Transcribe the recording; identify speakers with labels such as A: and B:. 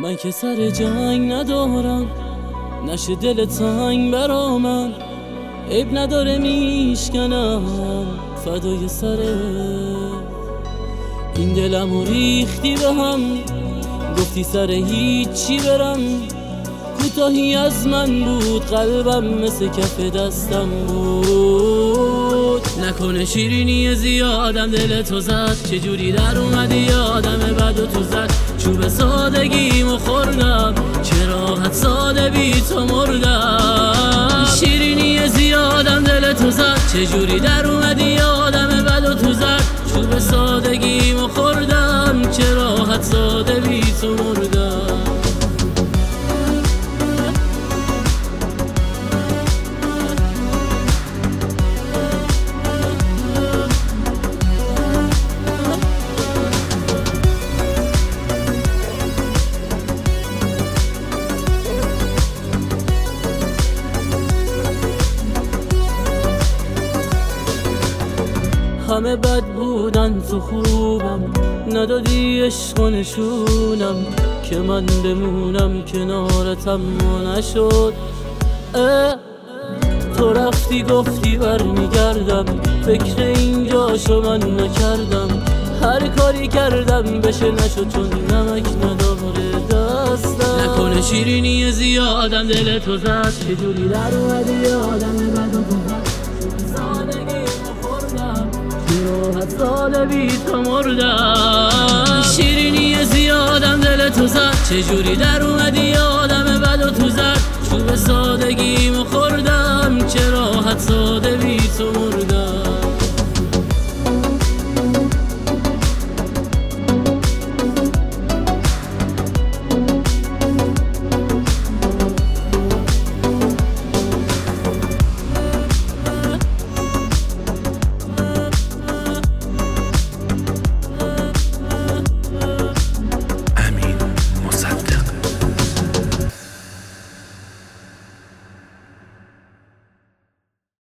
A: من که سر جنگ ندارم، نشه دل تنگ برا من. عیب نداره میشکنم فدای سره. این دلمو ریختی به هم، گفتی سر هیچی برم. کوتاهی از من بود، قلبم مثل کف دستم بود. نکنه شیرینی زیادم دل تو زد، چجوری در اومدی یادم بد و تو زد. چوب سادگیمو خوردم، چه راحت ساده بی تو مردم. شیرینی زیادم دل تو زد، چجوری در اومدی یادم بد و تو زد. چوب سادگیمو خوردم، چه راحت ساده بی تو مردم. همه بد بودن تو خوبم، ندادی عشق و نشونم که من بمونم کنارتم و نشد. تو رفتی گفتی برمیگردم، فکر اینجاشو من نکردم. هر کاری کردم بشه نشد، چون نمک نداره دستم. نکنه شیرینی زیادم دل تو زد، چجوری در اومدی یادم بد و تو زد. راحت ساله بی تو مردم. شیرینی زیادم دل تو زد، چجوری در اومدی یادم بد و تو زد. چوب سادگیمو خوردم، چه راحت ساده بی